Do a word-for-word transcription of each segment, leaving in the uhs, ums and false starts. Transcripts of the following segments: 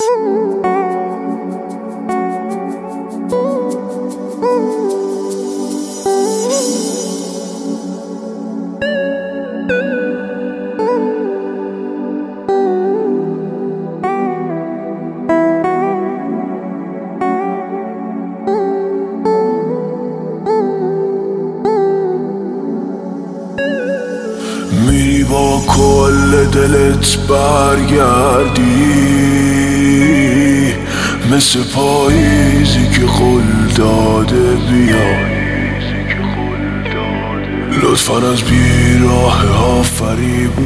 میری با کل دلت برگردی، مثل پاییزی که قول داده بیا. لطفاً از بیراه ها فریب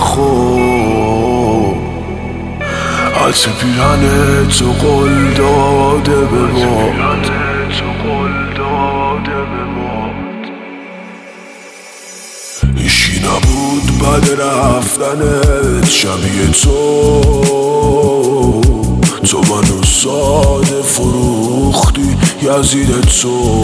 نخور، عطر پیرهنت و قول داده به باد. ایشی نبود بعد رفتنت شبیه تو، تو منو ساده فروختی یزید تو.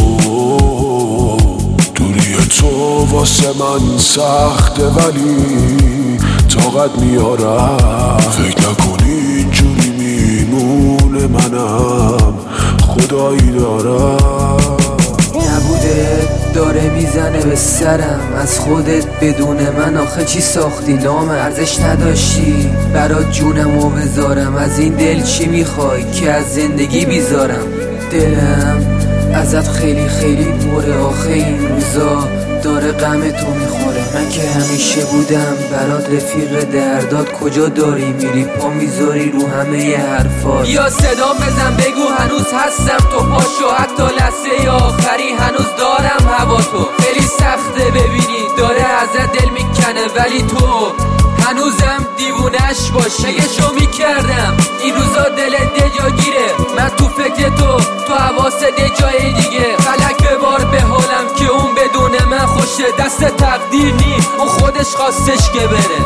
دوری تو واسه من سخته ولی طاقت میارم. فکر نکنی اینجوری میمونه، منم خدایی دارم. نبوده داره میزنه به سرم، از خودت بدون من آخه چی ساختی؟ نام ارزش نداشتی برات جونمو بذارم. از این دل چی میخوای که از زندگی بیزارم؟ دلم ازت خیلی خیلی پره، آخه این روزا داره غم تو میخوره. من که همیشه بودم برات رفیق دردات، کجا داری میری پا میذاری رو همه ی حرفات؟ یا صدا بزن بگو هنوز هستم، تو پاشو حتی لحظه آخری هنوز دارم هوا تو. خیلی سخته ببینی داره ازت دل میکنه ولی تو هنوزم دیوونش باشی. اگه شو میکردم این روزا دلت دجاگیره، من تو فکر تو تو حواست جای دیگه. فلک بار به حالم که اون بدون من خوشه، دست تقدیر نی اون خودش خواستش که بره.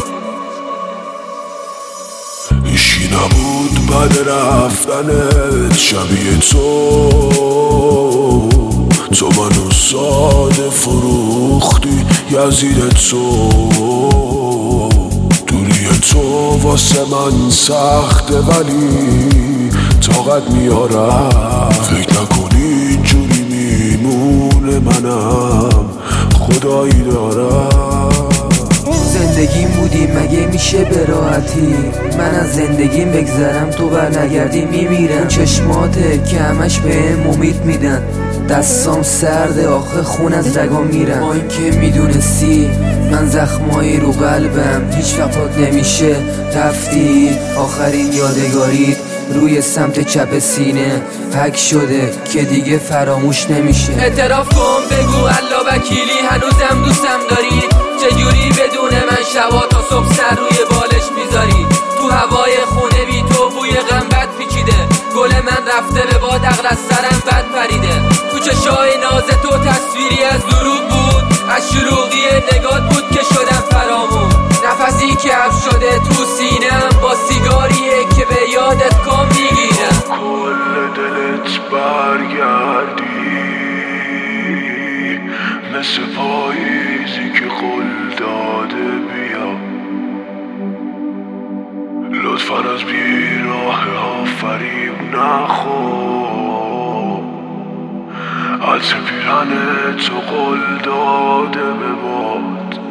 ایشی نبود بعد رفتنت شبیه تو، تو منو ساده فروختی یزید تو. دوری تو واسه من سخته ولی طاقت میارم. فکر نکنی اینجوری میمونه، منم خدایی دارم. زندگیم بودی مگه میشه به راحتی؟ من از زندگیم بگذرم تو برنگردی میمیرم. چشماته که همش بهم امید میدن، دستام سرده آخه خون از رگام میرم. با این که میدونستی من زخمایی رو قلبم هیچ وقت نمیشه. رفتی آخرین یادگاریت روی سمت چپ سینه حک شده که دیگه فراموش نمیشه. اعتراف کن بگو الله وکیلی هنوزم دوستم داری؟ چجوری بدون من شبا تا صبح سر روی بالش میذاری؟ تو هوای خونه بی تو بوی غم بد پیچیده، گل من رفته به باد عقل از سرم بد پریده. تو چشای ناز تو تصویری از دروغ بود، از شلوغی نگات بود که شدم فرامون. نفسی که حبس شده تو سینم با سیگاریه که به یادت کام میگیرم. کل دلت برگردی، مثل پاییزی که قول داده بیا. لطفاً از بیراه ها فریب نخور، عطر پیرهنت و قول داده به باد.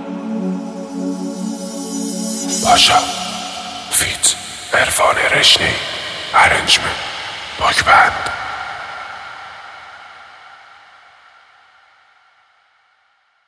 باشا فیت عرفان رشنی، ارنجمنت باک بند.